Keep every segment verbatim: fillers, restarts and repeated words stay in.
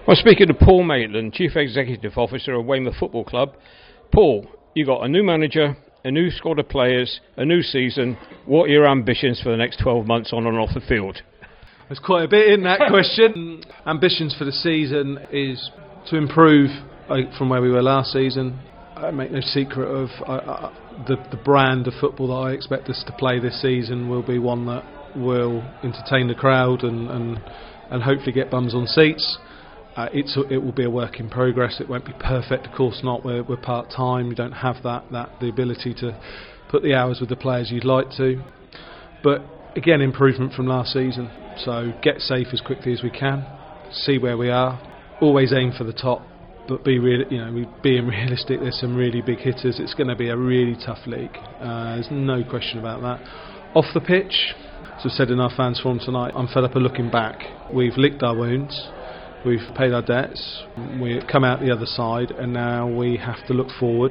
Well, speaking to Paul Maitland, Chief Executive Officer of Weymouth Football Club. Paul, you got a new manager, a new squad of players, a new season. What are your ambitions for the next twelve months on and off the field? There's quite a bit in that question. Ambitions for the season is to improve uh, from where we were last season. I make no secret of uh, uh, the, the brand of football that I expect us to play this season will be one that will entertain the crowd and, and, and hopefully get bums on seats. Uh, it's a, it will be a work in progress. It won't be perfect, of course not. We're, we're part time. We don't have that, that the ability to put the hours with the players you'd like to. But again, improvement from last season. So get safe as quickly as we can. See where we are. Always aim for the top, but be real. You know, we being realistic. There's some really big hitters. It's going to be a really tough league. Uh, there's no question about that. Off the pitch, as I said in our fans forum tonight, I'm fed up of looking back. We've licked our wounds. We've paid our debts, we've come out the other side, and now we have to look forward,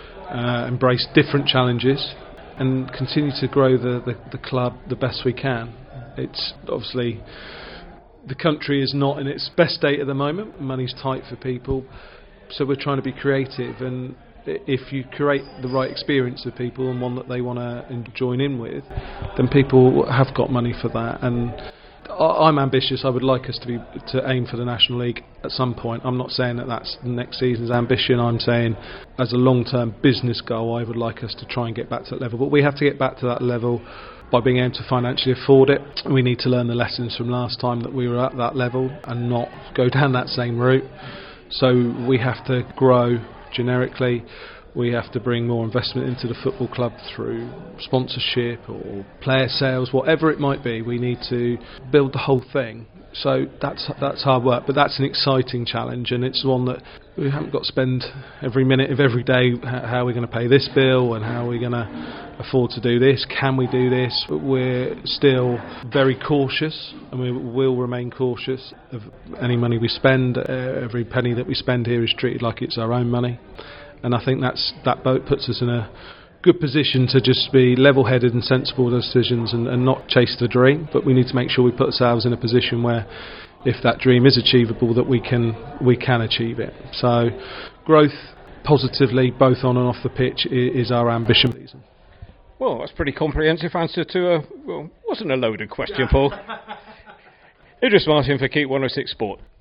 uh, embrace different challenges and continue to grow the, the, the club the best we can. It's obviously, the country is not in its best state at the moment, money's tight for people, so we're trying to be creative, and if you create the right experience for people and one that they want to join in with, then people have got money for that. And I'm ambitious. I would like us to be to aim for the National League at some point. I'm not saying that that's next season's ambition. I'm saying as a long-term business goal, I would like us to try and get back to that level. But we have to get back to that level by being able to financially afford it. We need to learn the lessons from last time that we were at that level and not go down that same route. So we have to grow generically. We have to bring more investment into the football club through sponsorship or player sales, whatever it might be. We need to build the whole thing. So that's that's hard work, but that's an exciting challenge, and it's one that we haven't got to spend every minute of every day. How are we going to pay this bill, and how are we going to afford to do this? Can we do this? But we're still very cautious, and we will remain cautious of any money we spend. Uh, every penny that we spend here is treated like it's our own money. And I think that's that boat puts us in a good position to just be level-headed and sensible decisions and, and not chase the dream. But we need to make sure we put ourselves in a position where, if that dream is achievable, that we can we can achieve it. So, growth positively, both on and off the pitch, is, is our ambition. Well, that's a pretty comprehensive answer to a well, wasn't a loaded question, Paul. Idris Martin for Keep one oh six Sport.